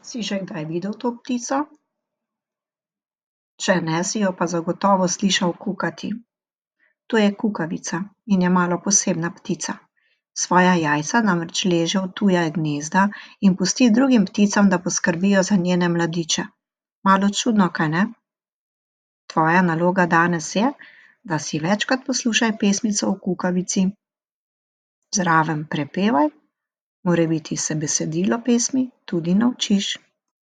Si že kdaj videl to ptico? Če ne, si jo pa zagotovo slišal kukati. To je kukavica in je malo posebna ptica. Svoja jajca namreč leže v tuja gnezda in pusti drugim pticam, da poskrbijo za njene mladiče. Malo čudno, kajne? Tvoja naloga danes je, da si večkrat poslušaj pesmico o kukavici. Zraven prepevaj, morebiti se besedilo pesmi tudi naučiš.